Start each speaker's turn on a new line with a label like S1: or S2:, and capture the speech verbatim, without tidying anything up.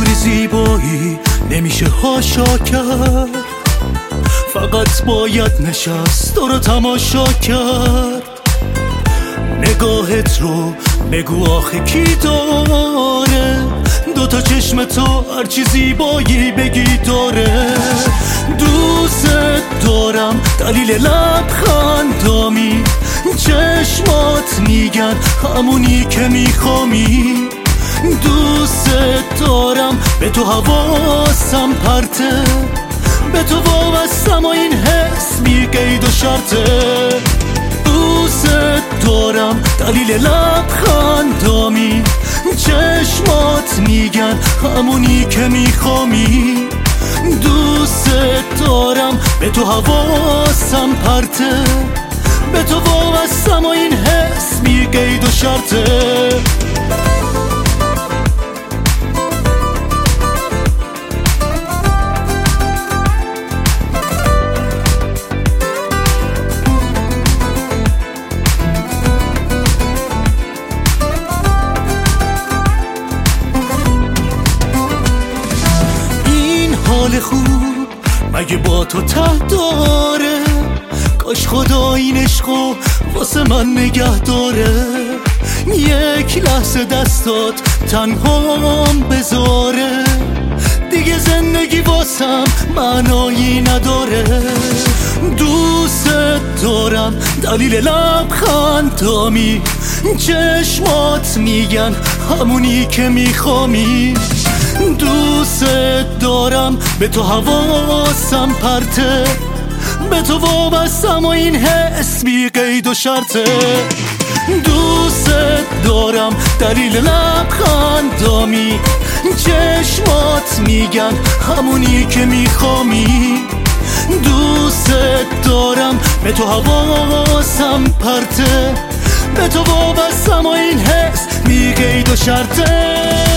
S1: کلی زیبایی نمیشه هاشا کرد، فقط باید نشست تو رو تماشا کرد. نگاهت رو بگو آخه کی داره، دوتا چشم تو هرچی زیبایی بگی داره. دوست دارم دلیل لبخندامی، چشمات میگن همونی که میخوامی. دوست دارم به تو حواسم پرته، به تو وابستم و این حس بی قید و شرطه. دوست دارم دلیل لبخندامی، چشمات میگن همونی که میخوامی. دوست دارم به تو حواسم پرته، به تو وابستم و این حس بی قید و شرطه. حال خوب مگه با تو ته داره، کاش خدا این عشقو واسه من نگه داره. یک لحظه دستات تنهام بذاره، دیگه زندگی واسم معنایی نداره. دوست دارم دلیل لبخندامی، چشمات میگن همونی که میخوامی. دوست دارم به تو حواسم پرته، به تو وابستم و این حس بی قید و شرطه. دوست دارم دلیل لبخندامی، چشمات میگن همونی که میخوامی. دوست دارم به تو حواسم پرته، به تو وابستم و این حس بی قید و شرطه.